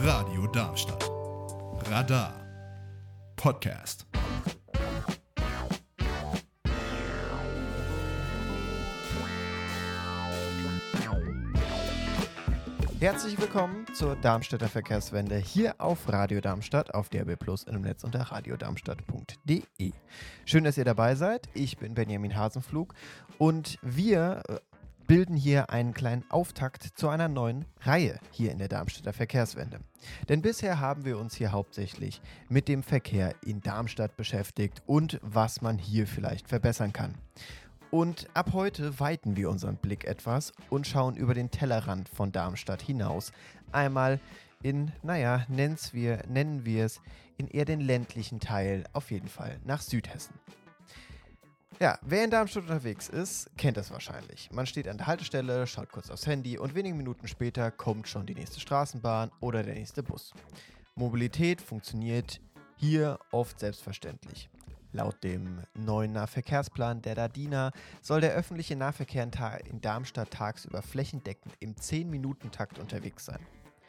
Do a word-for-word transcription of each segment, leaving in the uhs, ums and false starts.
Radio Darmstadt. Radar Podcast. Herzlich willkommen zur Darmstädter Verkehrswende hier auf Radio Darmstadt, auf D A B plus, im Netz unter radiodarmstadt punkt de. Schön, dass ihr dabei seid. Ich bin Benjamin Hasenflug und wir bilden hier einen kleinen Auftakt zu einer neuen Reihe hier in der Darmstädter Verkehrswende. Denn bisher haben wir uns hier hauptsächlich mit dem Verkehr in Darmstadt beschäftigt und was man hier vielleicht verbessern kann. Und ab heute weiten wir unseren Blick etwas und schauen über den Tellerrand von Darmstadt hinaus. Einmal in, naja, nennen's wir, nennen wir es, in eher den ländlichen Teil, auf jeden Fall nach Südhessen. Ja, wer in Darmstadt unterwegs ist, kennt das wahrscheinlich. Man steht an der Haltestelle, schaut kurz aufs Handy und wenige Minuten später kommt schon die nächste Straßenbahn oder der nächste Bus. Mobilität funktioniert hier oft selbstverständlich. Laut dem neuen Nahverkehrsplan der DADINA soll der öffentliche Nahverkehr in Darmstadt tagsüber flächendeckend im zehn-Minuten-Takt unterwegs sein.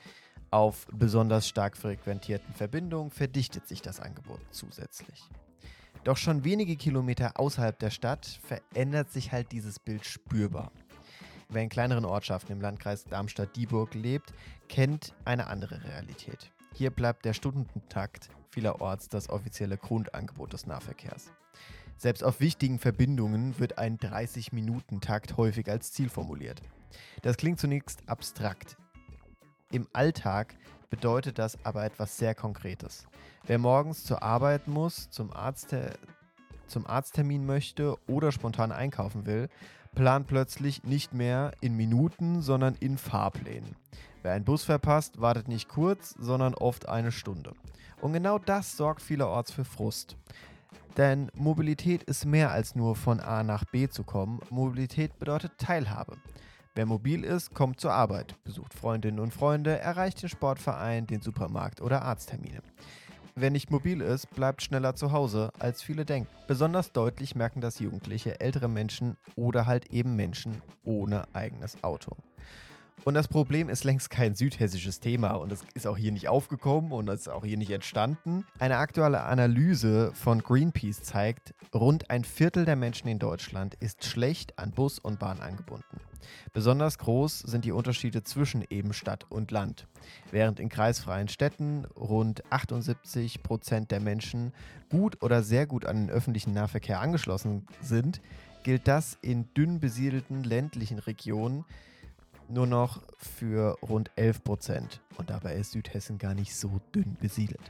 Auf besonders stark frequentierten Verbindungen verdichtet sich das Angebot zusätzlich. Doch schon wenige Kilometer außerhalb der Stadt verändert sich halt dieses Bild spürbar. Wer in kleineren Ortschaften im Landkreis Darmstadt-Dieburg lebt, kennt eine andere Realität. Hier bleibt der Stundentakt vielerorts das offizielle Grundangebot des Nahverkehrs. Selbst auf wichtigen Verbindungen wird ein dreißig-Minuten-Takt häufig als Ziel formuliert. Das klingt zunächst abstrakt. Im Alltag bedeutet das aber etwas sehr Konkretes. Wer morgens zur Arbeit muss, zum Arzt, zum Arzttermin möchte oder spontan einkaufen will, plant plötzlich nicht mehr in Minuten, sondern in Fahrplänen. Wer einen Bus verpasst, wartet nicht kurz, sondern oft eine Stunde. Und genau das sorgt vielerorts für Frust. Denn Mobilität ist mehr als nur von A nach B zu kommen. Mobilität bedeutet Teilhabe. Wer mobil ist, kommt zur Arbeit, besucht Freundinnen und Freunde, erreicht den Sportverein, den Supermarkt oder Arzttermine. Wer nicht mobil ist, bleibt schneller zu Hause, als viele denken. Besonders deutlich merken das Jugendliche, ältere Menschen oder halt eben Menschen ohne eigenes Auto. Und das Problem ist längst kein südhessisches Thema und es ist auch hier nicht aufgekommen und es ist auch hier nicht entstanden. Eine aktuelle Analyse von Greenpeace zeigt, rund ein Viertel der Menschen in Deutschland ist schlecht an Bus und Bahn angebunden. Besonders groß sind die Unterschiede zwischen eben Stadt und Land. Während in kreisfreien Städten rund achtundsiebzig Prozent der Menschen gut oder sehr gut an den öffentlichen Nahverkehr angeschlossen sind, gilt das in dünn besiedelten ländlichen Regionen nur noch für rund elf Prozent. Und dabei ist Südhessen gar nicht so dünn besiedelt.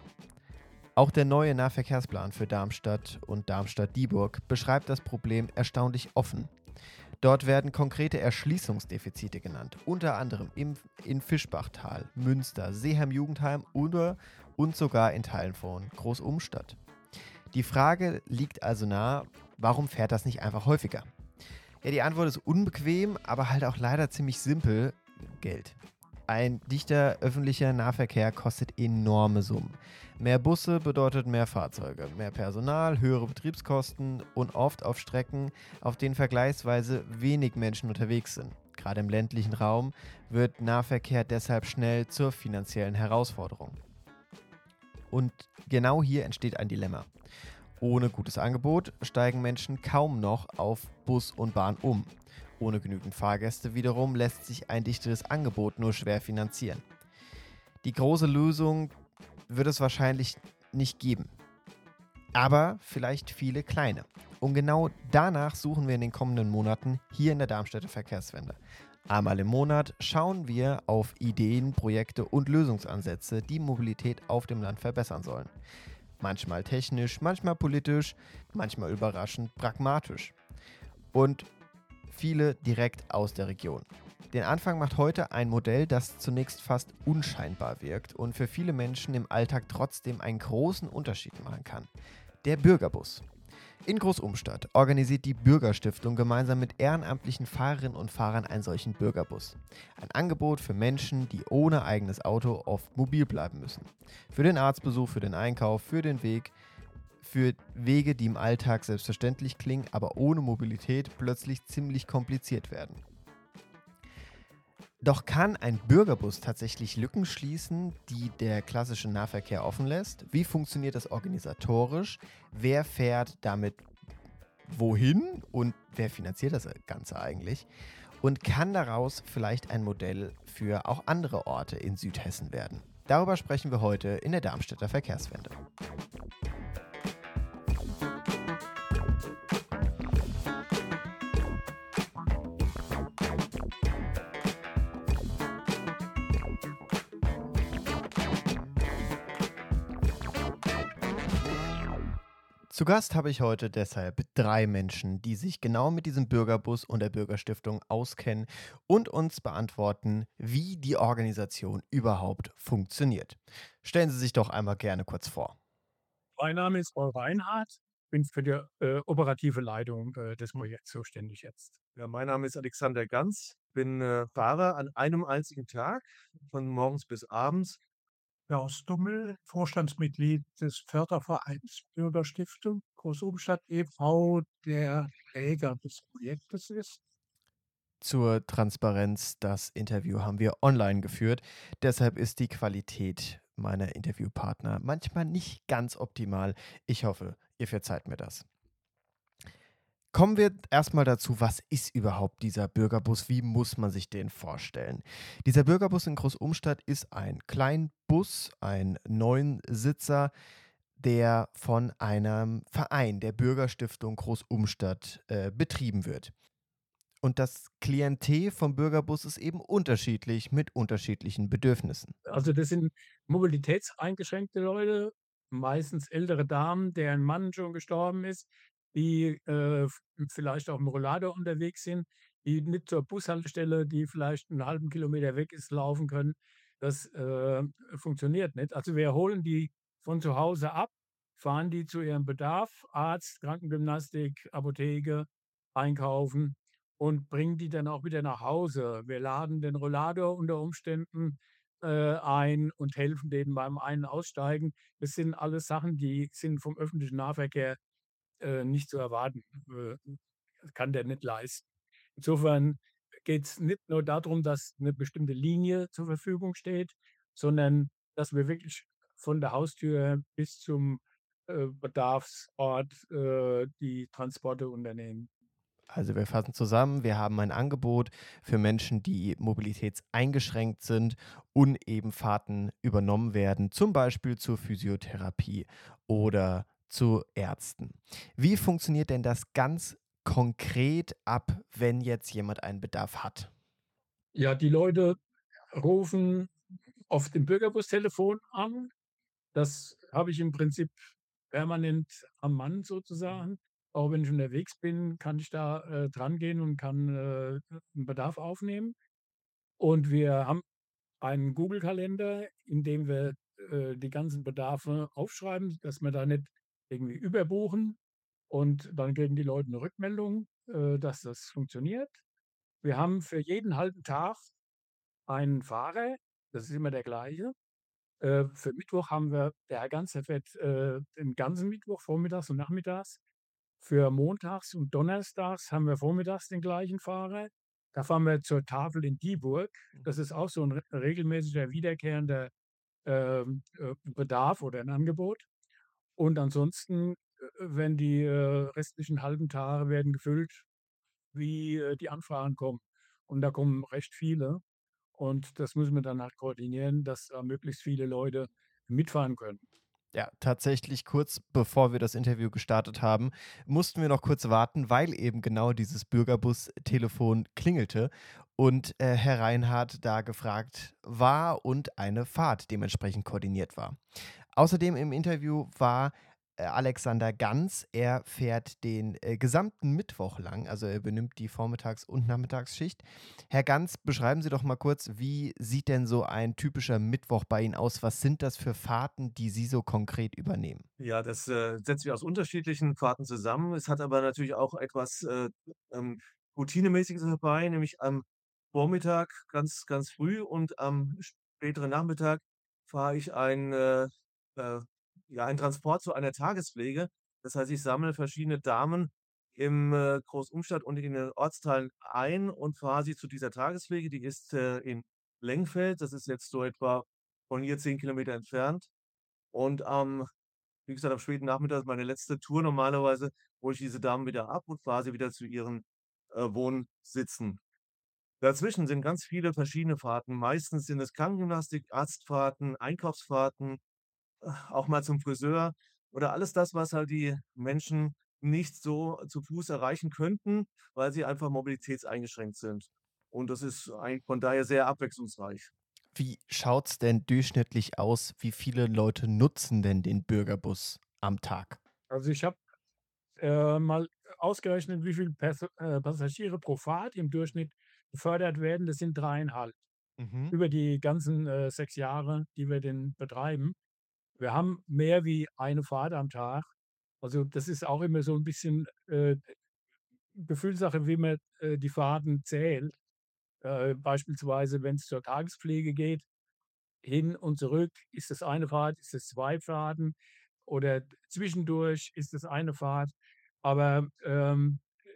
Auch der neue Nahverkehrsplan für Darmstadt und Darmstadt-Dieburg beschreibt das Problem erstaunlich offen. Dort werden konkrete Erschließungsdefizite genannt, unter anderem im, in Fischbachtal, Münster, Seeheim-Jugendheim oder und sogar in Teilen von Großumstadt. Die Frage liegt also nahe, warum fährt das nicht einfach häufiger? Ja, die Antwort ist unbequem, aber halt auch leider ziemlich simpel: Geld. Ein dichter öffentlicher Nahverkehr kostet enorme Summen. Mehr Busse bedeutet mehr Fahrzeuge, mehr Personal, höhere Betriebskosten und oft auf Strecken, auf denen vergleichsweise wenig Menschen unterwegs sind. Gerade im ländlichen Raum wird Nahverkehr deshalb schnell zur finanziellen Herausforderung. Und genau hier entsteht ein Dilemma. Ohne gutes Angebot steigen Menschen kaum noch auf Bus und Bahn um. Ohne genügend Fahrgäste wiederum lässt sich ein dichteres Angebot nur schwer finanzieren. Die große Lösung wird es wahrscheinlich nicht geben. Aber vielleicht viele kleine. Und genau danach suchen wir in den kommenden Monaten hier in der Darmstädter Verkehrswende. Einmal im Monat schauen wir auf Ideen, Projekte und Lösungsansätze, die Mobilität auf dem Land verbessern sollen. Manchmal technisch, manchmal politisch, manchmal überraschend pragmatisch. Und viele direkt aus der Region. Den Anfang macht heute ein Modell, das zunächst fast unscheinbar wirkt und für viele Menschen im Alltag trotzdem einen großen Unterschied machen kann. Der Bürgerbus. In Großumstadt organisiert die Bürgerstiftung gemeinsam mit ehrenamtlichen Fahrerinnen und Fahrern einen solchen Bürgerbus. Ein Angebot für Menschen, die ohne eigenes Auto oft mobil bleiben müssen. Für den Arztbesuch, für den Einkauf, für den Weg, für Wege, die im Alltag selbstverständlich klingen, aber ohne Mobilität plötzlich ziemlich kompliziert werden. Doch kann ein Bürgerbus tatsächlich Lücken schließen, die der klassische Nahverkehr offen lässt? Wie funktioniert das organisatorisch? Wer fährt damit wohin und wer finanziert das Ganze eigentlich? Und kann daraus vielleicht ein Modell für auch andere Orte in Südhessen werden? Darüber sprechen wir heute in der Darmstädter Verkehrswende. Zu Gast habe ich heute deshalb drei Menschen, die sich genau mit diesem Bürgerbus und der Bürgerstiftung auskennen und uns beantworten, wie die Organisation überhaupt funktioniert. Stellen Sie sich doch einmal gerne kurz vor. Mein Name ist Paul Reinhardt, bin für die, äh, operative Leitung, äh, des Projekts zuständig jetzt. Ja, mein Name ist Alexander Ganz, bin, äh, Fahrer an einem einzigen Tag von morgens bis abends. Klaus Dummel, Vorstandsmitglied des Fördervereins Bürgerstiftung Groß-Umstadt e V, der Träger des Projektes ist. Zur Transparenz, das Interview haben wir online geführt. Deshalb ist die Qualität meiner Interviewpartner manchmal nicht ganz optimal. Ich hoffe, ihr verzeiht mir das. Kommen wir erstmal dazu, was ist überhaupt dieser Bürgerbus? Wie muss man sich den vorstellen? Dieser Bürgerbus in Groß-Umstadt ist ein Kleinbus, ein Neunsitzer, der von einem Verein, der Bürgerstiftung Groß-Umstadt, äh, betrieben wird. Und das Klientel vom Bürgerbus ist eben unterschiedlich mit unterschiedlichen Bedürfnissen. Also, das sind mobilitätseingeschränkte Leute, meistens ältere Damen, deren Mann schon gestorben ist, die, äh, v vielleicht auch im Rollator unterwegs sind, die nicht zur Bushaltestelle, die vielleicht einen halben Kilometer weg ist, laufen können. Das, äh, funktioniert nicht. Also, wir holen die von zu Hause ab, fahren die zu ihrem Bedarf, Arzt, Krankengymnastik, Apotheke, einkaufen und bringen die dann auch wieder nach Hause. Wir laden den Rollator unter Umständen äh, ein und helfen denen beim Ein- und Aussteigen. Das sind alles Sachen, die sind vom öffentlichen Nahverkehr äh, nicht zu erwarten. Äh, kann der nicht leisten. Insofern geht es nicht nur darum, dass eine bestimmte Linie zur Verfügung steht, sondern dass wir wirklich von der Haustür bis zum äh, Bedarfsort äh, die Transporte unternehmen. Also wir fassen zusammen, wir haben ein Angebot für Menschen, die mobilitätseingeschränkt sind und eben Fahrten übernommen werden, zum Beispiel zur Physiotherapie oder zu Ärzten. Wie funktioniert denn das ganz konkret ab, wenn jetzt jemand einen Bedarf hat? Ja, die Leute rufen auf dem Bürgerbustelefon an. Das habe ich im Prinzip permanent am Mann sozusagen. Auch wenn ich unterwegs bin, kann ich da, äh, drangehen und kann, äh, 'n Bedarf aufnehmen. Und wir haben einen Google-Kalender, in dem wir, äh, die ganzen Bedarfe aufschreiben, dass wir da nicht irgendwie überbuchen. Und dann kriegen die Leute 'ne Rückmeldung, äh, dass das funktioniert. Wir haben für jeden halben Tag einen Fahrer, das ist immer der gleiche. Äh, für Mittwoch haben wir der Herr Ganz, der fährt, äh, den ganzen Mittwoch vormittags und nachmittags. Für montags und donnerstags haben wir vormittags den gleichen Fahrer. Da fahren wir zur Tafel in Dieburg. Das ist auch so ein re regelmäßiger wiederkehrender, ähm, äh, Bedarf oder ein Angebot. Und ansonsten, äh, werden die, äh, restlichen halben Tage werden gefüllt, wie, äh, die Anfragen kommen. Und da kommen recht viele. Und das müssen wir dann halt koordinieren, dass da möglichst viele Leute mitfahren können. Ja, tatsächlich kurz bevor wir das Interview gestartet haben, mussten wir noch kurz warten, weil eben genau dieses Bürgerbus-Telefon klingelte und äh, Herr Reinhardt da gefragt war und eine Fahrt dementsprechend koordiniert war. Außerdem im Interview war äh, Alexander Ganz. Er fährt den äh, gesamten Mittwoch lang, also er benimmt die Vormittags- und Nachmittagsschicht. Herr Ganz, beschreiben Sie doch mal kurz, wie sieht denn so ein typischer Mittwoch bei Ihnen aus? Was sind das für Fahrten, die Sie so konkret übernehmen? Ja, das, äh, setzt sich aus unterschiedlichen Fahrten zusammen. Es hat aber natürlich auch etwas, äh, ähm, Routinemäßiges dabei, nämlich am Vormittag ganz ganz früh und am späteren Nachmittag fahre ich ein, äh, äh, ja, einen Transport zu einer Tagespflege. Das heißt, ich sammle verschiedene Damen, im äh, Großumstadt und in den Ortsteilen ein und fahre sie zu dieser Tagespflege. Die ist äh, in Lengfeld. Das ist jetzt so etwa von hier zehn Kilometer entfernt. Und am, wie gesagt, am späten Nachmittag ist meine letzte Tour. Normalerweise hole ich diese Damen wieder ab und fahre sie wieder zu ihren äh, Wohnsitzen. Dazwischen sind ganz viele verschiedene Fahrten. Meistens sind es Krankengymnastik, Arztfahrten, Einkaufsfahrten, äh, auch mal zum Friseur oder alles das, was halt die Menschen nicht so zu Fuß erreichen könnten, weil sie einfach mobilitätseingeschränkt sind. Und das ist eigentlich von daher sehr abwechslungsreich. Wie schaut's denn durchschnittlich aus? Wie viele Leute nutzen denn den Bürgerbus am Tag? Also ich habe äh, mal ausgerechnet, wie viele Pass äh, Passagiere pro Fahrt im Durchschnitt befördert werden. Das sind dreieinhalb Mhm. über die ganzen äh, sechs Jahre, die wir den betreiben. Wir haben mehr wie eine Fahrt am Tag. Also das ist auch immer so ein bisschen äh, Gefühlssache, wie man äh, die Fahrten zählt. Äh, beispielsweise, wenn es zur Tagespflege geht, hin und zurück, ist es eine Fahrt, ist es zwei Fahrten oder zwischendurch ist es eine Fahrt. Aber ähm,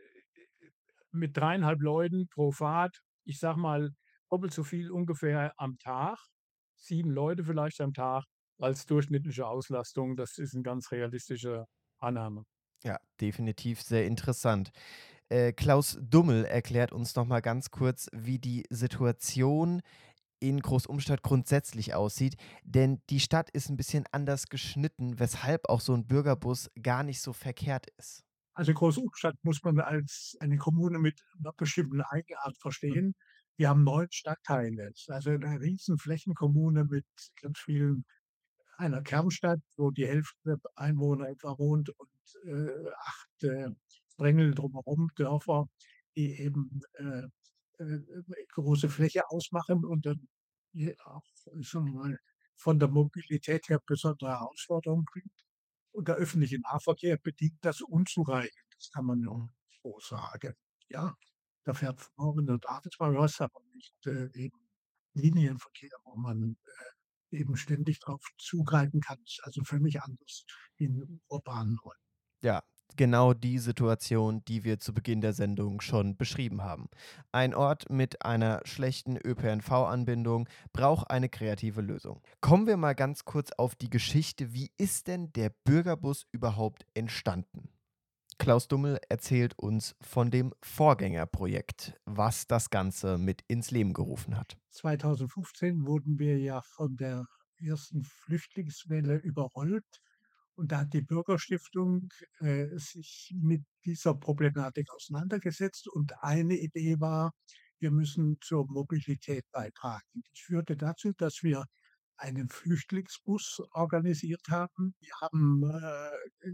mit dreieinhalb Leuten pro Fahrt, ich sage mal, doppelt so viel ungefähr am Tag, sieben Leute vielleicht am Tag als durchschnittliche Auslastung. Das ist 'n ganz realistische Annahme. Ja, definitiv sehr interessant. Äh, Klaus Dummel erklärt uns noch mal ganz kurz, wie die Situation in Großumstadt grundsätzlich aussieht, denn die Stadt ist ein bisschen anders geschnitten, weshalb auch so ein Bürgerbus gar nicht so verkehrt ist. Also Großumstadt muss man als eine Kommune mit einer bestimmten Eigenart verstehen. Wir haben neun Stadtteile. Es ist also eine riesen Flächenkommune mit ganz vielen einer Kernstadt, wo die Hälfte der Einwohner etwa wohnt und äh, acht äh, Sprengel drumherum, Dörfer, die eben äh, äh, große Fläche ausmachen und dann hier auch schon mal von der Mobilität her besondere Herausforderungen bringt. Und der öffentliche Nahverkehr bedingt das unzureichend, das kann man ja Mhm. so sagen. Ja, da fährt morgen und abends mal was, aber nicht äh, eben Linienverkehr, wo man äh, eben ständig drauf zugreifen kann. Ist also völlig anders in urbanen Räumen. Ja, genau die Situation, die wir zu Beginn der Sendung schon beschrieben haben. Ein Ort mit einer schlechten Ö P N V-Anbindung braucht eine kreative Lösung. Kommen wir mal ganz kurz auf die Geschichte. Wie ist denn der Bürgerbus überhaupt entstanden? Klaus Dummel erzählt uns von dem Vorgängerprojekt, was das Ganze mit ins Leben gerufen hat. zweitausendfünfzehn wurden wir ja von der ersten Flüchtlingswelle überrollt. Und da hat die Bürgerstiftung äh, sich mit dieser Problematik auseinandergesetzt. Und eine Idee war, wir müssen zur Mobilität beitragen. Das führte dazu, dass wir einen Flüchtlingsbus organisiert haben. Wir haben äh,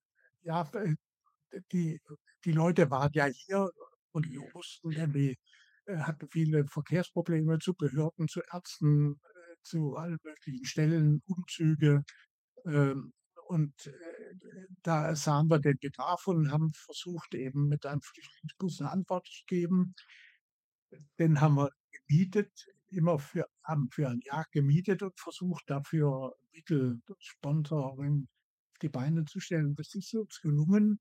ja, äh, die, die Leute waren ja hier und wir wussten, ja, die äh, hatten viele Verkehrsprobleme zu Behörden, zu Ärzten, äh, zu allen möglichen Stellen, Umzüge. Ähm, und äh, da sahen wir den Bedarf und haben versucht, eben mit einem Flüchtlingsbus eine Antwort zu geben. Den haben wir gemietet, immer für, haben für ein Jahr gemietet und versucht, dafür Mittel, Sponsoring auf die Beine zu stellen. Das ist uns gelungen.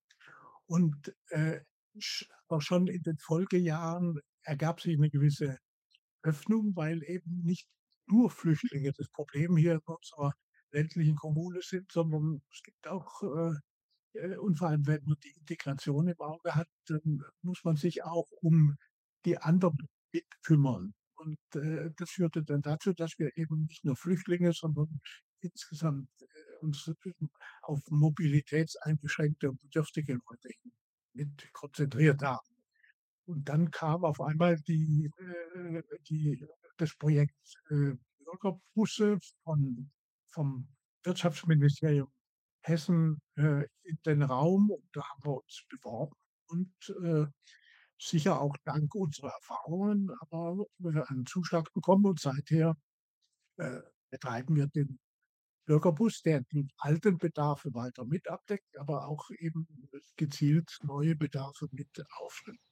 Und äh, sch- aber schon in den Folgejahren ergab sich eine gewisse Öffnung, weil eben nicht nur Flüchtlinge das Problem hier in unserer ländlichen Kommune sind, sondern es gibt auch, äh, äh, und vor allem, wenn man die Integration im Auge hat, dann muss man sich auch um die anderen mit kümmern. Und äh, das führte dann dazu, dass wir eben nicht nur Flüchtlinge, sondern insgesamt äh, uns auf mobilitätseingeschränkte und bedürftige Leute mit konzentriert haben. Und dann kam auf einmal die, äh, die, das Projekt äh, Bürgerbusse von, vom Wirtschaftsministerium Hessen äh, in den Raum. Und da haben wir uns beworben und äh, sicher auch dank unserer Erfahrungen, aber wir haben einen Zuschlag bekommen und seither äh, betreiben wir den Bürgerbus, der die alten Bedarfe weiter mit abdeckt, aber auch eben gezielt neue Bedarfe mit aufnimmt.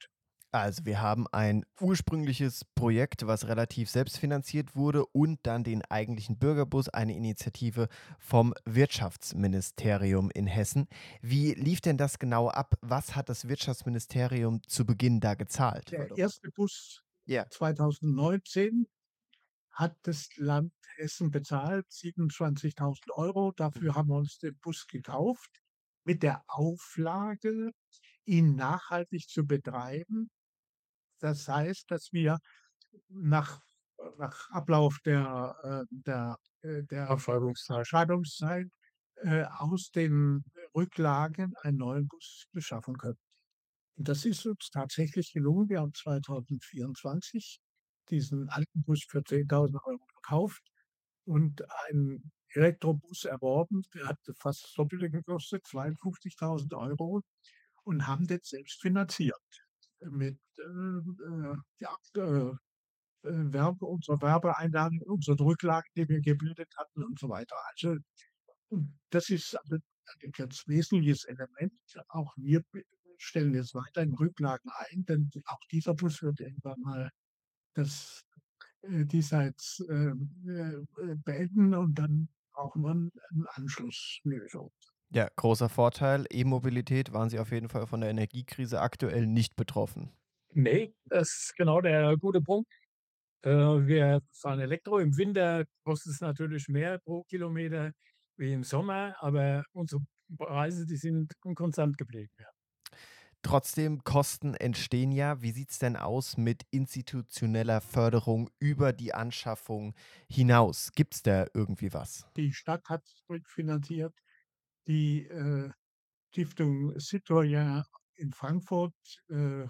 Also wir haben ein ursprüngliches Projekt, was relativ selbstfinanziert wurde und dann den eigentlichen Bürgerbus, eine Initiative vom Wirtschaftsministerium in Hessen. Wie lief denn das genau ab? Was hat das Wirtschaftsministerium zu Beginn da gezahlt? Der erste Bus Ja. zweitausendneunzehn hat das Land Hessen bezahlt, siebenundzwanzigtausend Euro. Dafür haben wir uns den Bus gekauft, mit der Auflage, ihn nachhaltig zu betreiben. Das heißt, dass wir nach, nach Ablauf der, äh, der, äh, der Abschreibungszeit. Abschreibungszeit äh, aus den Rücklagen einen neuen Bus beschaffen können. Und das ist uns tatsächlich gelungen. Wir haben zweitausendvierundzwanzig diesen alten Bus für zehntausend Euro gekauft und einen Elektrobus erworben. Der hat fast das Doppelte gekostet, zweiundfünfzigtausend Euro, und haben den selbst finanziert mit äh, äh, ja, äh, äh, Werbe, unserer Werbeeinnahmen, unseren Rücklagen, die wir gebildet hatten und so weiter. Also und das ist also ein ganz wesentliches Element. Auch wir b- stellen jetzt weiterhin Rücklagen ein, denn auch dieser Bus wird irgendwann mal das äh, diesseits äh, äh, beenden und dann brauchen wir eine Anschlusslösung. Ja, großer Vorteil. E-Mobilität waren Sie auf jeden Fall von der Energiekrise aktuell nicht betroffen. Nee, das ist genau der gute Punkt. Äh, wir fahren Elektro. Im Winter kostet es natürlich mehr pro Kilometer wie im Sommer, aber unsere Preise, die sind konstant geblieben. Ja. Trotzdem, Kosten entstehen ja. Wie sieht es denn aus mit institutioneller Förderung über die Anschaffung hinaus? Gibt es da irgendwie was? Die Stadt hat es rückfinanziert, die äh, Stiftung Citoyen in Frankfurt, äh,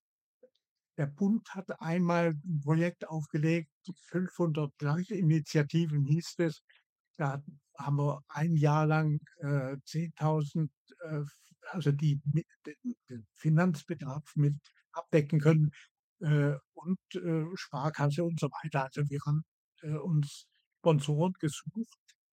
der Bund hat einmal ein Projekt aufgelegt, fünfhundert Initiativen hieß es. Da haben wir ein Jahr lang äh, zehntausend, äh, also die mit, den, den Finanzbedarf mit abdecken können äh, und äh, Sparkasse und so weiter. Also wir haben äh, uns Sponsoren gesucht.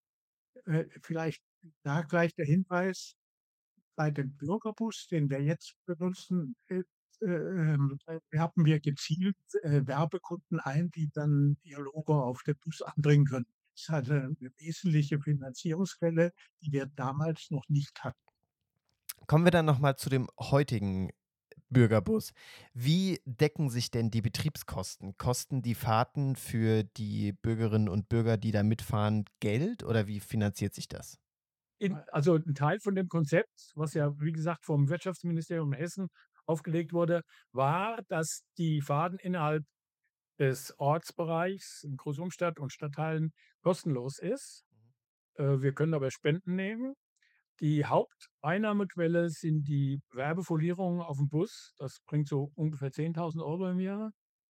Äh, vielleicht da gleich der Hinweis: Bei dem Bürgerbus, den wir jetzt benutzen, äh, äh, ähm, werben wir gezielt äh, Werbekunden ein, die dann ihr Logo auf den Bus anbringen können. Das ist also eine wesentliche Finanzierungsquelle, die wir damals noch nicht hatten. Kommen wir dann nochmal zu dem heutigen Bürgerbus. Wie decken sich denn die Betriebskosten? Kosten die Fahrten für die Bürgerinnen und Bürger, die da mitfahren, Geld oder wie finanziert sich das? In, also ein Teil von dem Konzept, was ja, wie gesagt, vom Wirtschaftsministerium Hessen aufgelegt wurde, war, dass die Fahrten innerhalb des Ortsbereichs in Großumstadt und Stadtteilen kostenlos ist. Äh, wir können aber Spenden nehmen. Die Haupteinnahmequelle sind die Werbefolierungen auf dem Bus. Das bringt so ungefähr zehntausend Euro im Jahr.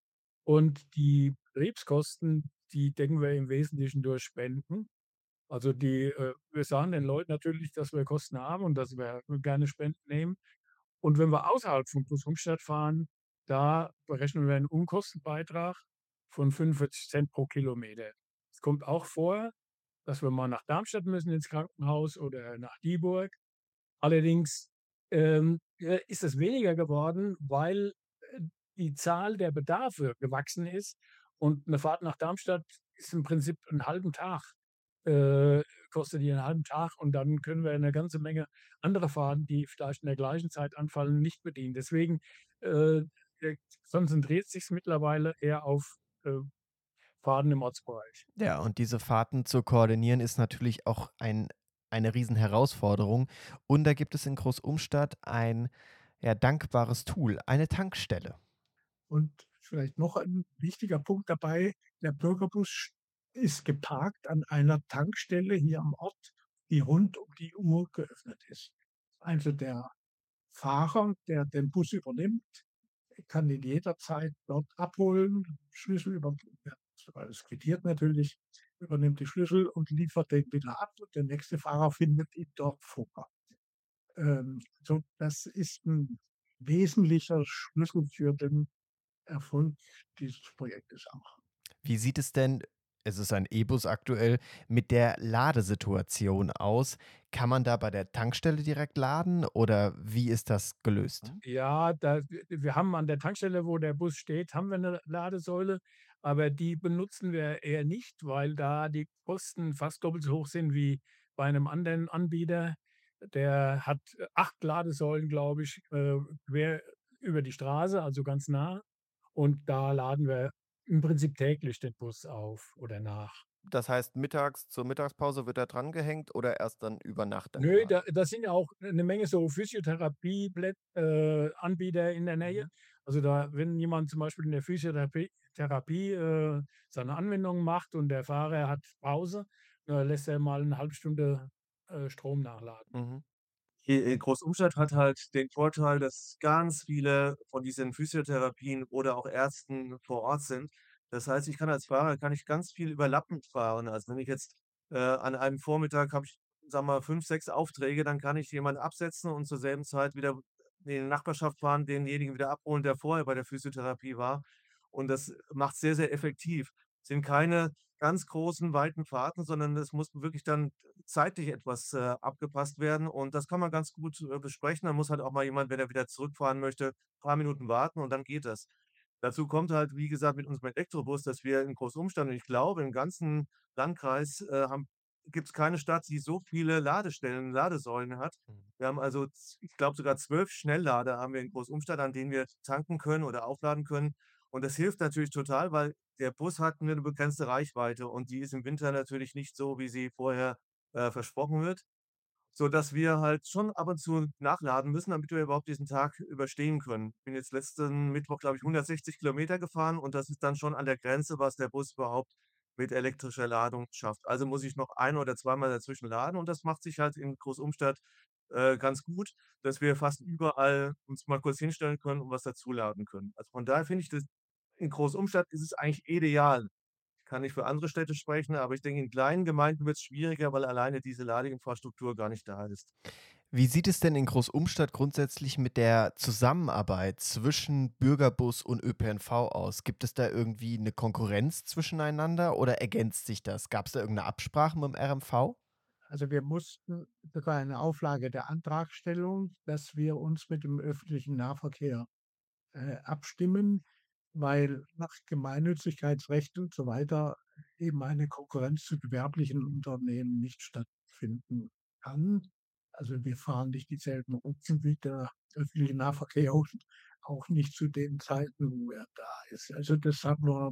Und die Betriebskosten, die decken wir im Wesentlichen durch Spenden. Also die, äh, wir sagen den Leuten natürlich, dass wir Kosten haben und dass wir gerne Spenden nehmen. Und wenn wir außerhalb von Großumstadt fahren, da berechnen wir einen Unkostenbeitrag von fünfundvierzig Cent pro Kilometer. Es kommt auch vor, dass wir mal nach Darmstadt müssen ins Krankenhaus oder nach Dieburg. Allerdings ähm, äh, ist es weniger geworden, weil äh, die Zahl der Bedarfe gewachsen ist und eine Fahrt nach Darmstadt ist im Prinzip einen halben Tag, äh, kostet die einen halben Tag und dann können wir eine ganze Menge andere Fahrten, die vielleicht in der gleichen Zeit anfallen, nicht bedienen. Deswegen äh, äh, konzentriert sich mittlerweile eher auf äh, Fahrten im Ortsbereich. Ja, und diese Fahrten zu koordinieren ist natürlich auch ein, eine Riesenherausforderung. Und da gibt es in Großumstadt ein ja, dankbares Tool, eine Tankstelle. Und vielleicht noch ein wichtiger Punkt dabei: Der Bürgerbus ist geparkt an einer Tankstelle hier am Ort, die rund um die Uhr geöffnet ist. Also der Fahrer, der den Bus übernimmt, kann ihn jederzeit dort abholen, Schlüssel über, wird alles quittiert natürlich, übernimmt die Schlüssel und liefert den wieder ab und der nächste Fahrer findet ihn dort vor. Ähm, so, das ist ein wesentlicher Schlüssel für den Erfolg dieses Projektes auch. Wie sieht es denn es ist ein E-Bus aktuell, mit der Ladesituation aus? Kann man da bei der Tankstelle direkt laden oder wie ist das gelöst? Ja, da wir haben an der Tankstelle, wo der Bus steht, haben wir 'ne Ladesäule, aber die benutzen wir eher nicht, weil da die Kosten fast doppelt so hoch sind wie bei einem anderen Anbieter. Der hat äh, acht Ladesäulen, glaube ich, äh, quer über die Straße, also ganz nah. Und da laden wir im Prinzip täglich den Bus auf oder nach. Das heißt, mittags zur Mittagspause wird er drangehängt oder erst dann über Nacht dann Nö, geladen? da das sind ja auch 'ne Menge so Physiotherapie Blät äh, Anbieter in der Nähe. Mhm. Also, da wenn jemand zum Beispiel in der Physiotherapie Therapie, äh, seine Anwendung macht und der Fahrer hat Pause, äh, lässt er mal 'ne halbe Stunde, äh, Strom nachladen. Mhm. Hier in Großumstadt hat halt den Vorteil, dass ganz viele von diesen Physiotherapien oder auch Ärzten vor Ort sind. Das heißt, ich kann als Fahrer kann ich ganz viel überlappend fahren. Also, wenn ich jetzt, äh, an einem Vormittag habe ich, sagen wir mal, fünf, sechs Aufträge, dann kann ich jemanden absetzen und zur selben Zeit wieder in die Nachbarschaft fahren, denjenigen wieder abholen, der vorher bei der Physiotherapie war. Und das macht's sehr, sehr effektiv. Sind keine ganz großen, weiten Fahrten, sondern es muss wirklich dann zeitlich etwas, äh, abgepasst werden und das kann man ganz gut, äh, besprechen. Dann muss halt auch mal jemand, wenn er wieder zurückfahren möchte, paar Minuten warten und dann geht das. Dazu kommt halt, wie gesagt, mit unserem Elektrobus, dass wir in Großumstadt und ich glaube, im ganzen Landkreis, äh, haben gibt's keine Stadt, die so viele Ladestellen, Ladesäulen hat. Mhm. Wir haben also z ich glaube sogar zwölf Schnelllader haben wir in Großumstadt, an denen wir tanken können oder aufladen können. Und das hilft natürlich total, weil der Bus hat nur 'ne begrenzte Reichweite und die ist im Winter natürlich nicht so, wie sie vorher, äh, versprochen wird, sodass wir halt schon ab und zu nachladen müssen, damit wir überhaupt diesen Tag überstehen können. Bin jetzt letzten Mittwoch, glaube ich, hundertsechzig Kilometer gefahren und das ist dann schon an der Grenze, was der Bus überhaupt mit elektrischer Ladung schafft. Also muss ich noch ein oder zweimal dazwischen laden und das macht sich halt in Großumstadt, äh, ganz gut, dass wir fast überall uns mal kurz hinstellen können und was dazuladen können. Also, von daher finde ich das in Großumstadt ist es eigentlich ideal. Kann nicht für andere Städte sprechen, aber ich denke, in kleinen Gemeinden wird's schwieriger, weil alleine diese Ladeinfrastruktur gar nicht da ist. Wie sieht es denn in Großumstadt grundsätzlich mit der Zusammenarbeit zwischen Bürgerbus und Ö P N V aus? Gibt es da irgendwie 'ne Konkurrenz zwischeneinander oder ergänzt sich das? Gab's da irgend 'ne Absprache mit'm R M V? Also, wir mussten sogar eine Auflage der Antragstellung, dass wir uns mit dem öffentlichen Nahverkehr, äh, abstimmen, weil nach Gemeinnützigkeitsrecht und so weiter eben eine Konkurrenz zu gewerblichen Unternehmen nicht stattfinden kann. Also, wir fahren nicht dieselben Routen wie der öffentliche Nahverkehr und auch nicht zu den Zeiten, wo er da ist. Also, das haben wir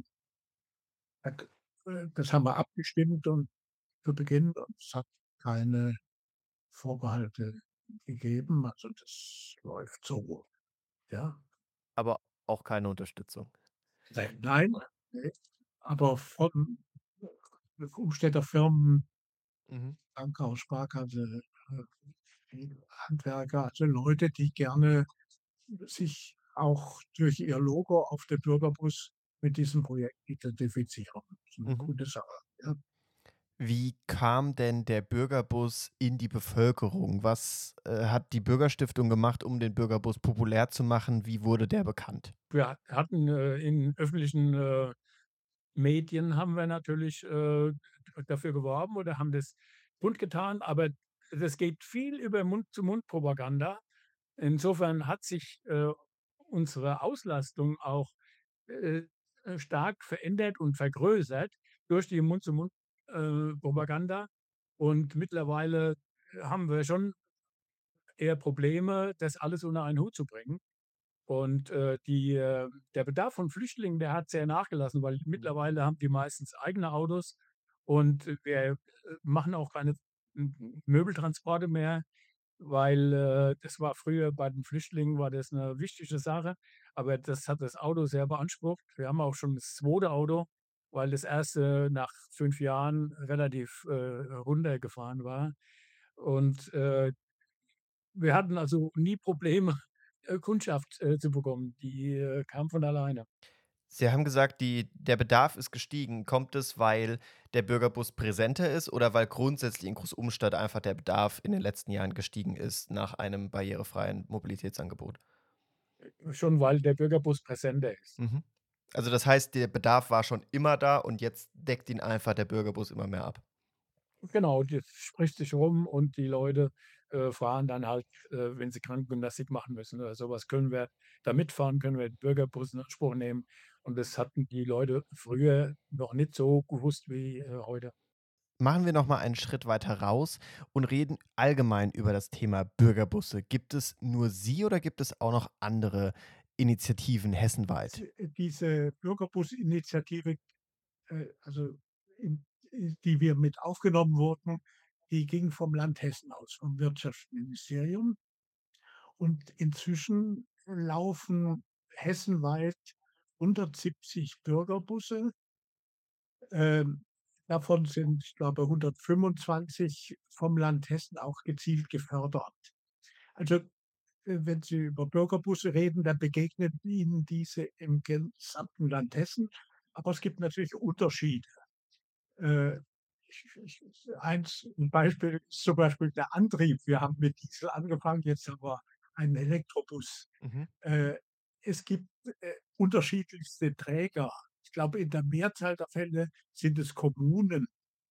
ak äh, das haben wir abgestimmt und zu Beginn und es hat keine Vorbehalte gegeben. Also, das läuft so, ja. Aber auch keine Unterstützung? Nein, nein, ne, aber von Umstädter Firmen Mhm. Banker, Sparkasse, äh, die Handwerker, also Leute, die gerne sich auch durch ihr Logo auf dem Bürgerbus mit diesem Projekt identifizieren. Ist 'ne Mhm. gute Sache, ja. Wie kam denn der Bürgerbus in die Bevölkerung? Was, äh, hat die Bürgerstiftung gemacht, um den Bürgerbus populär zu machen? Wie wurde der bekannt? Wir ha hatten, äh, in öffentlichen, äh, Medien haben wir natürlich, äh, dafür geworben oder haben das kundgetan, aber das geht viel über Mund-zu-Mund-Propaganda. Insofern hat sich, äh, unsere Auslastung auch, äh, äh, stark verändert und vergrößert durch die Mund-zu-Mund äh, Propaganda. Und mittlerweile haben wir schon eher Probleme, das alles unter einen Hut zu bringen. Und, äh, die äh, der Bedarf von Flüchtlingen, der hat sehr nachgelassen, weil Mhm. mittlerweile haben die meistens eigene Autos und wir, äh, machen auch keine M M Möbeltransporte mehr, weil, äh, das war früher bei den Flüchtlingen war das 'ne wichtige Sache, aber das hat das Auto sehr beansprucht. Wir haben auch schon das zweite Auto, weil das erste nach fünf Jahren relativ, äh, runtergefahren war. Und, äh, wir hatten also nie Probleme, äh, Kundschaft, äh, zu bekommen. Die, äh, kam von alleine. Sie haben gesagt, die der Bedarf ist gestiegen. Kommt es, weil der Bürgerbus präsenter ist oder weil grundsätzlich in Großumstadt einfach der Bedarf in den letzten Jahren gestiegen ist nach einem barrierefreien Mobilitätsangebot? Schon, weil der Bürgerbus präsenter ist. Mhm. Also das heißt, der Bedarf war schon immer da und jetzt deckt ihn einfach der Bürgerbus immer mehr ab. Genau, das spricht sich rum und die Leute, äh, fahren dann halt, äh, wenn sie Krankengymnastik machen müssen oder so was, können wir da mitfahren, können wir den Bürgerbus in Anspruch nehmen. Und das hatten die Leute früher noch nicht so gewusst wie, äh, heute. Machen wir noch mal einen Schritt weiter raus und reden allgemein über das Thema Bürgerbusse. Gibt es nur Sie oder gibt es auch noch andere Initiativen hessenweit? Diese diese Bürgerbusinitiative, äh, also in i die wir mit aufgenommen wurden, die ging vom Land Hessen aus, vom Wirtschaftsministerium. Und inzwischen laufen hessenweit hundertsiebzig Bürgerbusse. Ähm, davon sind, ich glaube, hundertfünfundzwanzig vom Land Hessen auch gezielt gefördert. Also, äh, wenn Sie über Bürgerbusse reden, dann begegnen Ihnen diese im gesamten Land Hessen. Aber es gibt natürlich Unterschiede. Äh, ich ich eins 'n Beispiel ist zum Beispiel der Antrieb. Wir haben mit Diesel angefangen, jetzt haben wir einen Elektrobus. Mhm. Äh, es gibt, äh, unterschiedlichste Träger. Ich glaube, in der Mehrzahl der Fälle sind es Kommunen.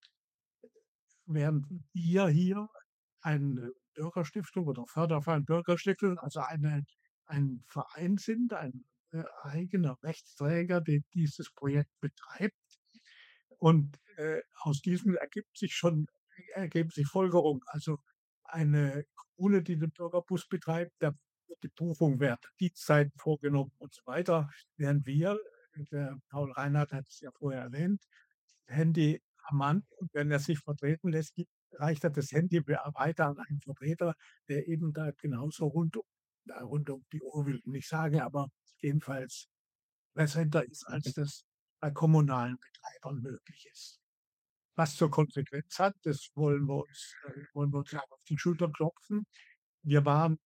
Während wir hier eine Bürgerstiftung oder Förderverein Bürgerstiftung, also eine ein Verein sind, ein, äh, eigener Rechtsträger, der dieses Projekt betreibt. Und, äh, aus diesem ergibt sich schon ergeben sich Folgerungen. Also, eine Kommune, die den Bürgerbus betreibt, da wird die Buchung während der Dienstzeiten vorgenommen und so weiter. Während wir, der Paul Reinhardt hat es ja vorher erwähnt, Handy am Mann, und wenn er sich vertreten lässt, gibt reicht er das Handy wer weiter an einen Vertreter, der eben da genauso rund um na, rund um die Uhr will ich nicht sagen, aber jedenfalls präsenter ist, als das bei kommunalen Betreibern möglich ist. Was zur Konsequenz hat, das wollen wir uns äh, wollen wir uns ja auf die Schulter klopfen. Wir waren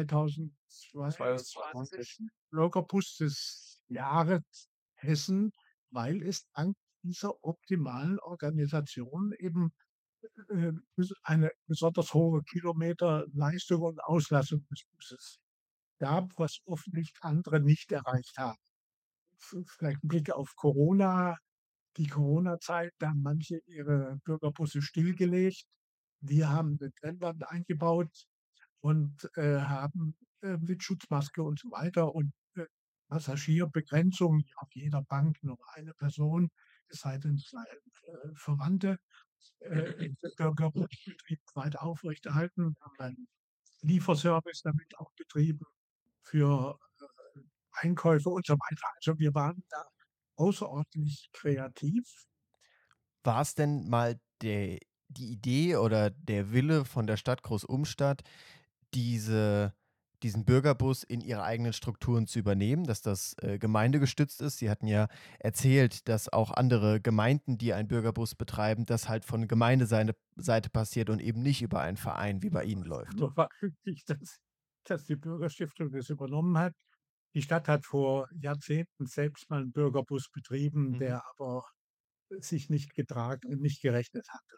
zweitausendzweiundzwanzig Bürgerbus des Jahres Hessen, weil es dank dieser optimalen Organisation eben, äh, bes eine besonders hohe Kilometerleistung und Auslastung des Busses gab, was hoffentlich andere nicht erreicht haben. V vielleicht 'n Blick auf Corona, die Corona-Zeit, da haben manche ihre Bürgerbusse stillgelegt. Wir haben 'ne Trennwand eingebaut und, äh, haben, äh, mit Schutzmaske und so weiter und, äh, Passagierbegrenzung auf jeder Bank nur eine Person, es sei denn, es seien, äh, Verwandte, äh, den Bürgerbusbetrieb weiter aufrechterhalten. Wir haben einen Lieferservice damit auch betrieben für, äh, Einkäufe und so weiter. Also, wir waren da außerordentlich kreativ. War's denn mal de die Idee oder der Wille von der Stadt Großumstadt, diese diesen Bürgerbus in ihre eigenen Strukturen zu übernehmen, dass das, äh, gemeindegestützt ist? Sie hatten ja erzählt, dass auch andere Gemeinden, die einen Bürgerbus betreiben, das halt von Gemeindeseite Seite passiert und eben nicht über einen Verein wie bei Ihnen läuft. Nur war glücklich, dass dass die Bürgerstiftung das übernommen hat. Die Stadt hat vor Jahrzehnten selbst mal 'n Bürgerbus betrieben, Mhm. der aber sich nicht getragen nicht gerechnet hatte.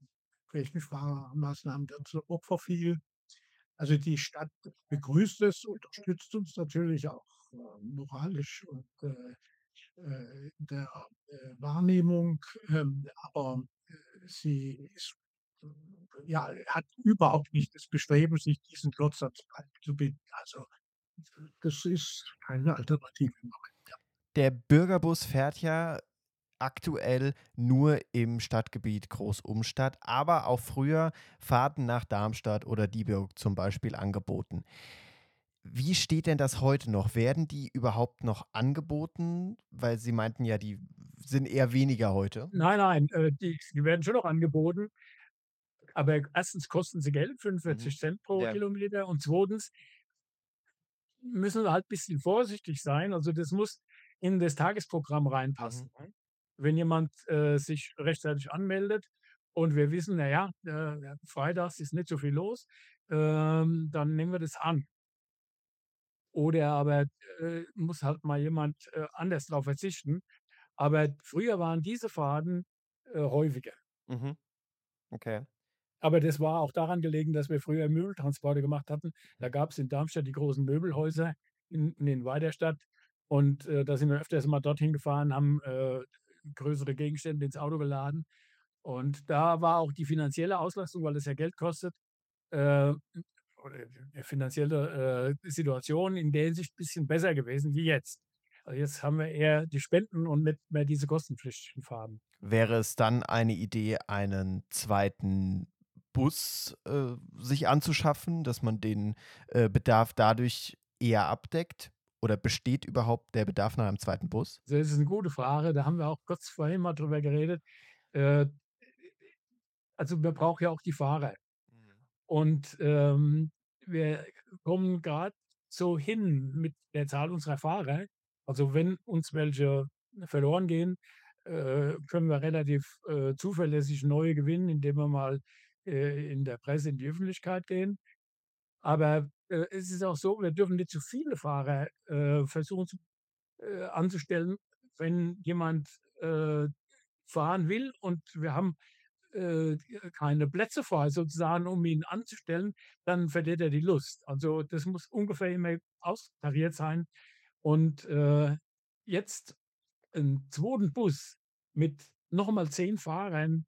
Maßnahmen dann zum Opfer fiel. Also, die Stadt begrüßt es, unterstützt uns natürlich auch, äh, moralisch und, äh, äh, in der, äh, Wahrnehmung, ähm, aber, äh, sie ist ja, hat überhaupt nicht das Bestreben, sich diesen Klotz ans Bein zu binden. Also, das ist keine Alternative im Moment, ja. Der Bürgerbus fährt ja aktuell nur im Stadtgebiet Großumstadt, aber auch früher Fahrten nach Darmstadt oder Dieburg zum Beispiel angeboten. Wie steht denn das heute noch? Werden die überhaupt noch angeboten? Weil Sie meinten ja, die sind eher weniger heute. Nein, nein, äh, die die werden schon noch angeboten. Aber erstens kosten sie Geld, Mhm. fünfundvierzig Cent pro Ja. Kilometer und zweitens müssen wir halt bisschen vorsichtig sein. Also, das muss in das Tagesprogramm reinpassen, Mhm. ne? Wenn jemand, äh, sich rechtzeitig anmeldet und wir wissen, na ja, äh, freitags ist nicht so viel los, ähm, dann nehmen wir das an. Oder aber, äh, muss halt mal jemand, äh, anders drauf verzichten. Aber früher waren diese Fahrten, äh, häufiger. Mhm. Okay. Aber das war auch daran gelegen, dass wir früher Möbeltransporte gemacht hatten. Da Mhm. gab's in Darmstadt die großen Möbelhäuser in in Weiderstadt. Und äh, da sind wir öfters mal dorthin gefahren, haben äh, größere Gegenstände ins Auto geladen. Und da war auch die finanzielle Auslastung, weil das ja Geld kostet, äh, oder die finanzielle äh, Situation in der Hinsicht ein bisschen besser gewesen wie jetzt. Also jetzt haben wir eher die Spenden und nicht mehr diese kostenpflichtigen Fahrten. Wäre es dann eine Idee, einen zweiten Bus äh, sich anzuschaffen, dass man den äh, Bedarf dadurch eher abdeckt? Oder besteht überhaupt der Bedarf nach einem zweiten Bus? Also das ist eine gute Frage. Da haben wir auch kurz vorhin mal drüber geredet. Äh, also man braucht ja auch die Fahrer. Und ähm, wir kommen gerade so hin mit der Zahl unserer Fahrer. Also wenn uns welche verloren gehen, äh, können wir relativ äh, zuverlässig neue gewinnen, indem wir mal äh, in der Presse in die Öffentlichkeit gehen. Aber äh, es ist auch so, wir dürfen nicht zu viele Fahrer äh, versuchen zu, äh, anzustellen, wenn jemand äh, fahren will und wir haben äh, keine Plätze frei sozusagen, um ihn anzustellen, dann verliert er die Lust. Also das muss ungefähr immer austariert sein. Und äh, jetzt einen zweiten Bus mit nochmal zehn Fahrern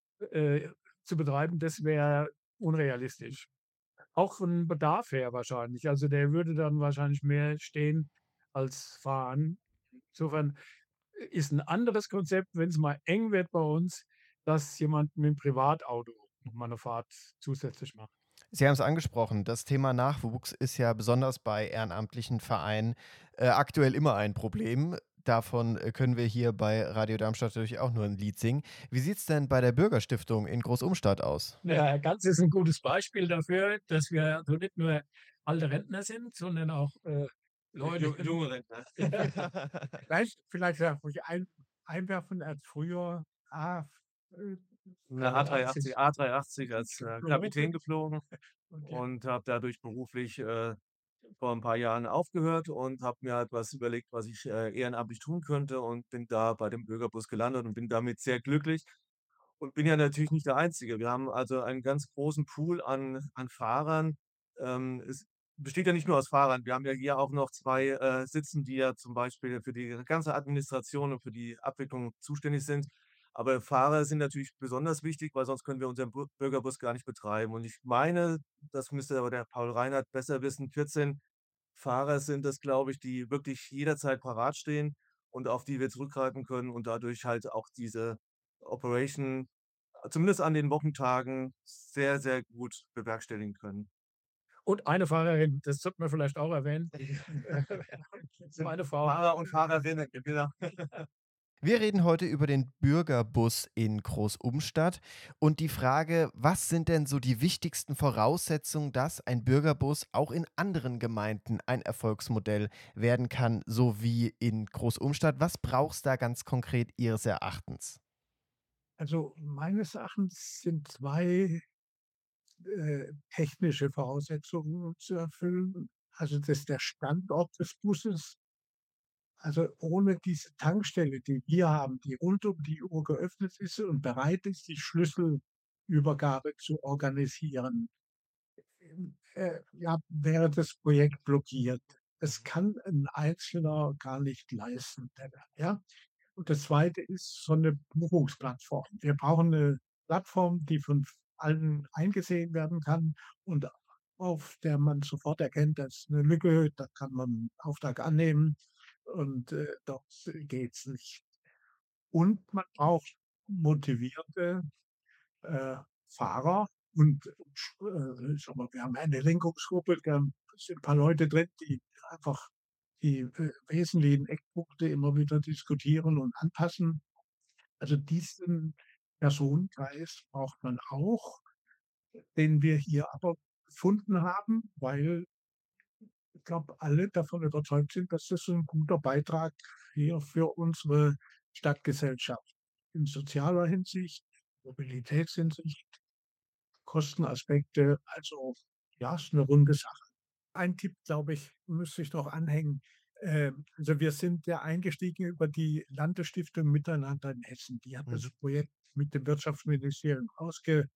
äh, zu betreiben, das wäre unrealistisch. Auch von Bedarf her wahrscheinlich. Also der würde dann wahrscheinlich mehr stehen als fahren. Insofern ist ein anderes Konzept, wenn es mal eng wird bei uns, dass jemand mit dem Privatauto noch mal 'ne Fahrt zusätzlich macht. Sie haben es angesprochen, das Thema Nachwuchs ist ja besonders bei ehrenamtlichen Vereinen äh, aktuell immer ein Problem. Davon äh, können wir hier bei Radio Darmstadt natürlich auch nur ein Lied singen. Wie sieht es denn bei der Bürgerstiftung in Großumstadt aus? Ja, Gans ist ein gutes Beispiel dafür, dass wir also nicht nur alte Rentner sind, sondern auch äh, Leute Ju- Junge Rentner. Vielleicht, vielleicht darf ich ein, einwerfen als früher A, äh, Eine A dreihundertachtzig, A dreihundertachtzig als äh, Geflogen. Kapitän geflogen und ja, und habe dadurch beruflich äh, vor ein paar Jahren aufgehört und habe mir halt was überlegt, was ich äh, ehrenamtlich tun könnte und bin da bei dem Bürgerbus gelandet und bin damit sehr glücklich und bin ja natürlich nicht der Einzige. Wir haben also einen ganz großen Pool an an Fahrern. Ähm, es besteht ja nicht nur aus Fahrern. Wir haben ja hier auch noch zwei äh, sitzen, die ja zum Beispiel für die ganze Administration und für die Abwicklung zuständig sind. Aber Fahrer sind natürlich besonders wichtig, weil sonst können wir unseren Bu Bürgerbus gar nicht betreiben. Und ich meine, das müsste aber der Paul Reinhardt besser wissen, vierzehn Fahrer sind das, glaube ich, die wirklich jederzeit parat stehen und auf die wir zurückgreifen können und dadurch halt auch diese Operation, äh, zumindest an den Wochentagen, sehr, sehr gut bewerkstelligen können. Und eine Fahrerin, das sollte man vielleicht auch erwähnen. Meine Frau. Fahrer und Fahrerinnen, genau. Wir reden heute über den Bürgerbus in Großumstadt und die Frage, was sind denn so die wichtigsten Voraussetzungen, dass ein Bürgerbus auch in anderen Gemeinden ein Erfolgsmodell werden kann, so wie in Großumstadt? Was braucht es da ganz konkret Ihres Erachtens? also meines Erachtens sind zwei äh, technische Voraussetzungen zu erfüllen. Also das ist der Standort des Busses. Also ohne diese Tankstelle, die wir haben, die rund um die Uhr geöffnet ist und bereit ist, die Schlüsselübergabe zu organisieren, ähm, äh, ja, wäre das Projekt blockiert. Das kann ein Einzelner gar nicht leisten. Ja? Und das Zweite ist so eine Buchungsplattform. Wir brauchen eine Plattform, die von allen eingesehen werden kann und auf der man sofort erkennt, das ist eine Lücke, da kann man einen Auftrag annehmen und äh, dort geht's nicht. Und man braucht motivierte äh, Fahrer und äh, ich sag mal, wir haben eine Lenkungsgruppe, da sind ein paar Leute drin, die einfach die äh, wesentlichen Eckpunkte immer wieder diskutieren und anpassen. Also diesen Personenkreis braucht man auch, den wir hier aber gefunden haben, weil ich glaube, alle davon überzeugt sind, dass das ein guter Beitrag hier für unsere Stadtgesellschaft in sozialer Hinsicht, Mobilitätshinsicht, Kostenaspekte. Also ja, ist eine runde Sache. Ein Tipp, glaube ich, müsste ich noch anhängen. Ähm, also wir sind ja eingestiegen über die Landesstiftung Miteinander in Hessen. Die hat das Mhm. Projekt mit dem Wirtschaftsministerium ausgehungelt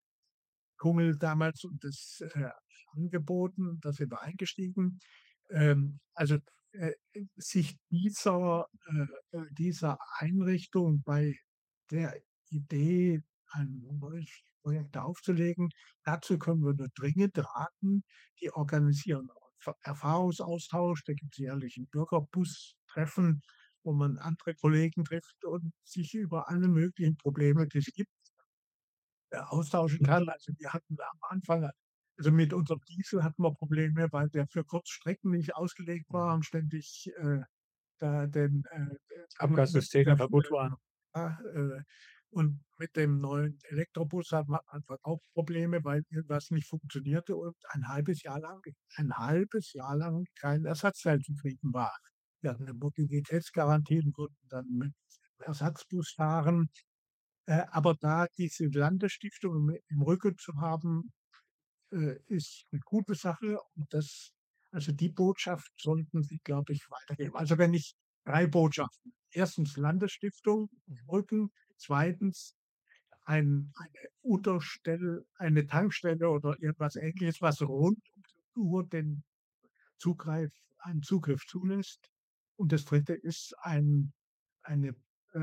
damals und das äh, angeboten. Da sind wir eingestiegen. Ähm, also äh, sich dieser, äh, äh, dieser Einrichtung bei der Idee, ein neues Projekt aufzulegen, dazu können wir nur dringend raten. Die organisieren Ver Erfahrungsaustausch. Da gibt es jährlich 'n Bürgerbus-Treffen, wo man andere Kollegen trifft und sich über alle möglichen Probleme, die es gibt, äh, austauschen kann. Also, wir hatten am Anfang also, mit unserem Diesel hatten wir Probleme, weil der für Kurzstrecken nicht ausgelegt war Mhm. und ständig, äh, da den, äh, Abgassysteme kaputt waren. ja, äh, und mit dem neuen Elektrobus hat man einfach auch Probleme, weil irgendwas nicht funktionierte und ein halbes Jahr lang ein halbes Jahr lang kein Ersatzteil zu kriegen war. Wir hatten 'ne Mobilitätsgarantie und konnten dann mit Ersatzbus fahren. Äh, aber da diese Landesstiftung im im Rücken zu haben, äh, ist 'ne gute Sache und das also, die Botschaft sollten Sie, glaube ich, weitergeben. Also, wenn ich drei Botschaften: Erstens Landesstiftung im Rücken, zweitens ein eine Unterstell eine Tankstelle oder irgendwas Ähnliches, was rund um die Uhr den Zugreif einen Zugriff zulässt. Und das Dritte ist ein eine, äh,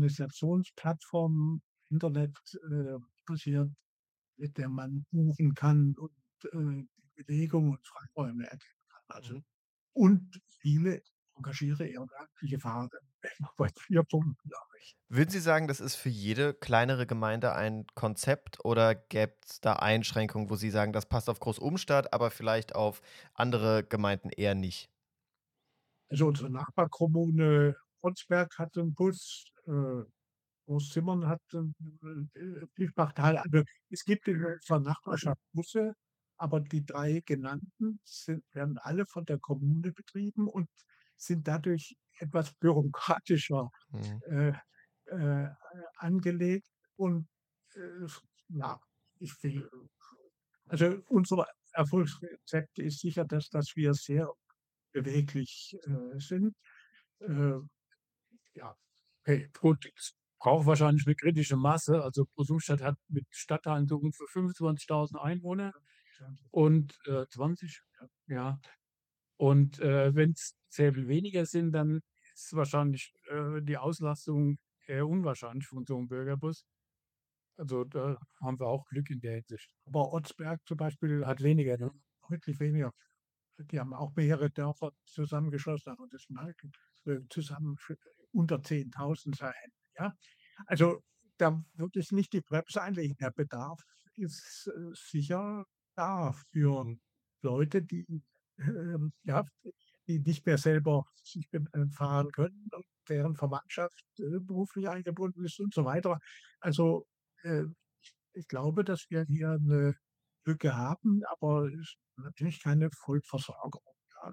Organisationsplattform, Internet, äh, basiert, mit der man buchen kann und, äh, die Bewegung und Freiräume erkennen kann. Also Mhm. und viele engagierte ehrenamtliche Fahrer. Bei vier Punkten, glaube ich. Würden Sie sagen, das ist für jede kleinere Gemeinde ein Konzept oder gäb's da Einschränkungen, wo Sie sagen, das passt auf Großumstadt, aber vielleicht auf andere Gemeinden eher nicht? Also, unsere Nachbarkommune Fronsberg hat 'n Bus, äh, Großzimmern hat 'n äh, Fischbachtal. Also, es gibt in unserer Nachbarschaft Busse, aber die drei genannten sind werden alle von der Kommune betrieben und sind dadurch etwas bürokratischer, Mhm. äh, äh, angelegt und, äh, ja, ich will also, unser Erfolgsrezept ist sicher das, dass wir sehr beweglich, äh, sind. Äh, ja, Okay, gut, es braucht wahrscheinlich eine kritische Masse. Also, Großumstadt hat mit Stadtteilen so ungefähr fünfundzwanzigtausend Einwohner und, äh, zwanzig, ja. Und, äh, wenn's sehr viel weniger sind, dann ist wahrscheinlich, äh, die Auslastung eher unwahrscheinlich von so 'nem Bürgerbus. Also, da haben wir auch Glück in der Hinsicht. aber Otzberg zum Beispiel hat weniger, ne? Deutlich weniger. Die haben auch mehrere Dörfer zusammengeschlossen, aber das mag, äh, zusammen für unter zehntausend sein, ja? Also, da wird es nicht die Prämse einlegen. Der Bedarf ist, äh, sicher da für Leute, die, ähm, ja, die nicht mehr selber sich be äh, fahren können und deren Verwandtschaft, äh, beruflich eingebunden ist und so weiter. Also, äh, ich ich glaube, dass wir hier 'ne Lücke haben, aber ist natürlich keine Vollversorgung. Ja,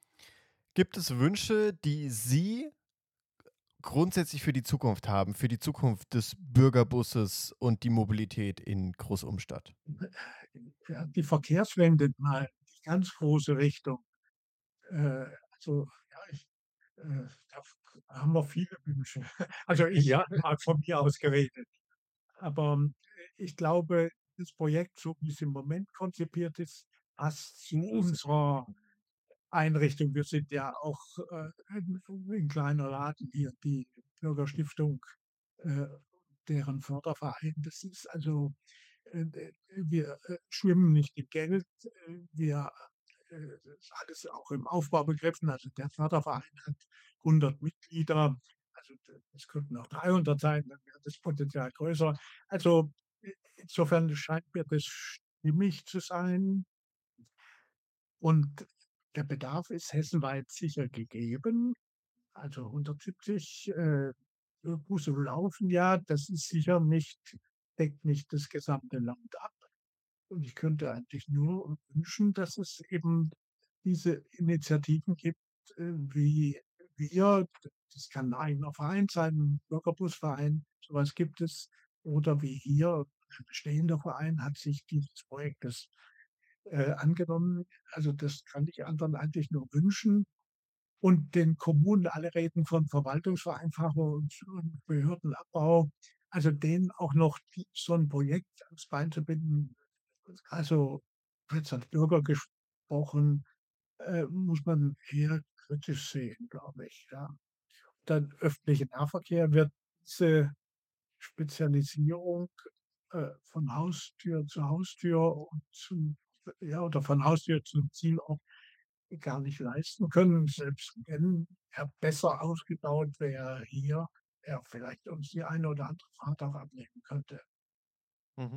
Gibt es Wünsche, die Sie grundsätzlich für die Zukunft haben, für die Zukunft des Bürgerbusses und die Mobilität in Großumstadt? ja, die Verkehrswende mal, die ganz große Richtung. Äh, also, ja, ich, äh, da f haben wir viele Wünsche. Also, ich Ja, mal von mir aus geredet. Aber, ähm, ich glaube, das Projekt, so wie es im Moment konzipiert ist, passt zu unserer Einrichtung. Wir sind ja auch, äh, 'n 'n kleiner Laden hier, die Bürgerstiftung, äh, deren Förderverein. Das ist also, äh, äh, wir, äh, schwimmen nicht im Geld. Äh, wir, äh, ist alles auch im Aufbau begriffen. Also, der Förderverein hat hundert Mitglieder. Also, d es könnten auch dreihundert sein, dann wäre das Potenzial größer. Also, i insofern scheint mir das stimmig zu sein. Und der Bedarf ist hessenweit sicher gegeben. Also hundertsiebzig, äh, äh, Busse laufen ja. Das ist sicher nicht deckt nicht das gesamte Land ab. Und ich könnte eigentlich nur wünschen, dass es eben diese Initiativen gibt, äh, wie wir. Das kann 'n eigener Verein sein, 'n Bürgerbusverein, so was gibt es. Oder wie hier, ein bestehender Verein hat sich dieses Projektes, äh, angenommen. Also, das kann ich anderen eigentlich nur wünschen. Und den Kommunen alle reden von Verwaltungsvereinfachung und und Behördenabbau. Also, denen auch noch die so 'n Projekt ans Bein zu binden. Also, jetzt hat Bürger gesprochen, äh, muss man eher kritisch sehen, glaube ich, ja. Dann öffentlicher Nahverkehr wird diese Spezialisierung, äh, von Haustür zu Haustür und zum ja, oder von Haustür zum Zielort gar nicht leisten können, selbst wenn er besser ausgebaut wäre hier, er vielleicht uns die eine oder andere Fahrt auch abnehmen könnte. Mhm.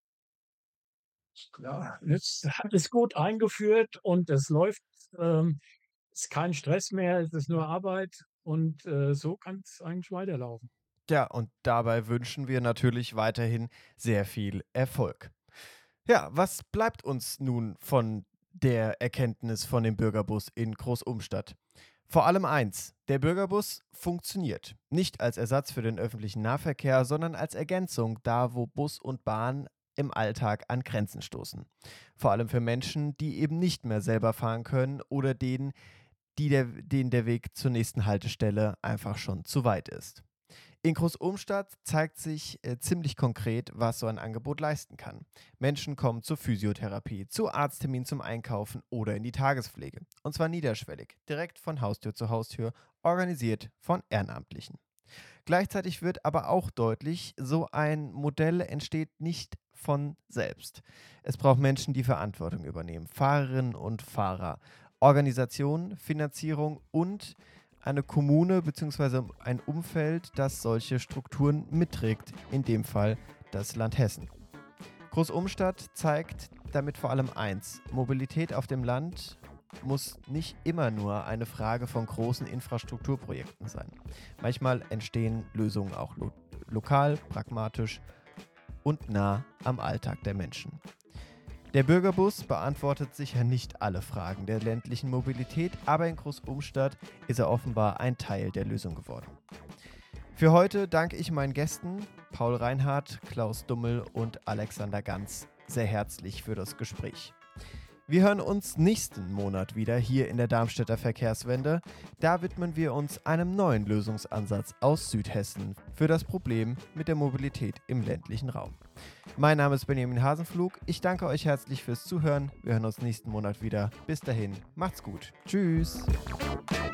Ja, Jetzt ist gut eingeführt und es läuft. Ähm, ist kein Stress mehr, es ist nur Arbeit und äh, so kann es eigentlich weiterlaufen. Ja, und dabei wünschen wir natürlich weiterhin sehr viel Erfolg. Ja, was bleibt uns nun von der Erkenntnis von dem Bürgerbus in Großumstadt? Vor allem eins: Der Bürgerbus funktioniert. Nicht als Ersatz für den öffentlichen Nahverkehr, sondern als Ergänzung da, wo Bus und Bahn im Alltag an Grenzen stoßen. Vor allem für Menschen, die eben nicht mehr selber fahren können oder denen, die der, denen der Weg zur nächsten Haltestelle einfach schon zu weit ist. In Großumstadt zeigt sich äh, ziemlich konkret, was so ein Angebot leisten kann. Menschen kommen zur Physiotherapie, zu Arztterminen zum Einkaufen oder in die Tagespflege. Und zwar niederschwellig, direkt von Haustür zu Haustür, organisiert von Ehrenamtlichen. Gleichzeitig wird aber auch deutlich, so ein Modell entsteht nicht von selbst. Es braucht Menschen, die Verantwortung übernehmen, Fahrerinnen und Fahrer, Organisation, Finanzierung und eine Kommune bzw. ein Umfeld, das solche Strukturen mitträgt, in dem Fall das Land Hessen. Großumstadt zeigt damit vor allem eins: Mobilität auf dem Land muss nicht immer nur eine Frage von großen Infrastrukturprojekten sein. Manchmal entstehen Lösungen auch lo- lokal, pragmatisch und nah am Alltag der Menschen. Der Bürgerbus beantwortet sicher nicht alle Fragen der ländlichen Mobilität, aber in Großumstadt ist er offenbar ein Teil der Lösung geworden. Für heute danke ich meinen Gästen Paul Reinhardt, Klaus Dummel und Alexander Ganz sehr herzlich für das Gespräch. Wir hören uns nächsten Monat wieder hier in der Darmstädter Verkehrswende. Da widmen wir uns einem neuen Lösungsansatz aus Südhessen für das Problem mit der Mobilität im ländlichen Raum. Mein Name ist Benjamin Hasenflug. Ich danke euch herzlich fürs Zuhören. Wir hören uns nächsten Monat wieder. Bis dahin, macht's gut. Tschüss.